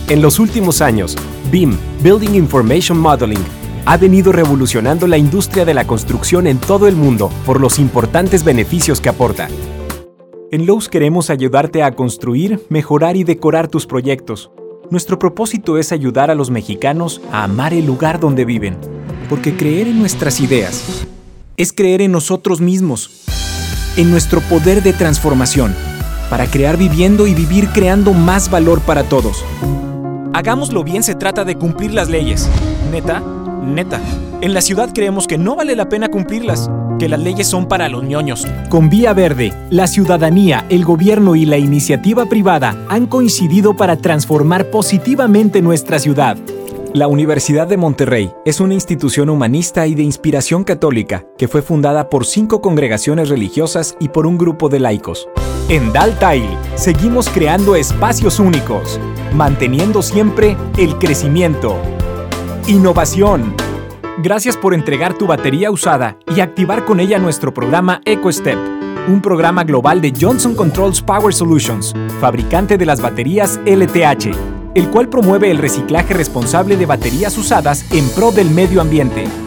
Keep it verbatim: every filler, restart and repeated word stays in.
En los últimos años, B I M, Building Information Modeling, ha venido revolucionando la industria de la construcción en todo el mundo por los importantes beneficios que aporta. En Lowe's queremos ayudarte a construir, mejorar y decorar tus proyectos. Nuestro propósito es ayudar a los mexicanos a amar el lugar donde viven, porque creer en nuestras ideas es creer en nosotros mismos, en nuestro poder de transformación, para crear viviendo y vivir creando más valor para todos. Hagámoslo bien se trata de cumplir las leyes. ¿Neta? Neta. En la ciudad creemos que no vale la pena cumplirlas, que las leyes son para los ñoños. Con Vía Verde, la ciudadanía, el gobierno y la iniciativa privada han coincidido para transformar positivamente nuestra ciudad. La Universidad de Monterrey es una institución humanista y de inspiración católica que fue fundada por cinco congregaciones religiosas y por un grupo de laicos. En Daltile, seguimos creando espacios únicos, manteniendo siempre el crecimiento. Innovación. Gracias por entregar tu batería usada y activar con ella nuestro programa EcoStep, un programa global de Johnson Controls Power Solutions, fabricante de las baterías L T H, el cual promueve el reciclaje responsable de baterías usadas en pro del medio ambiente.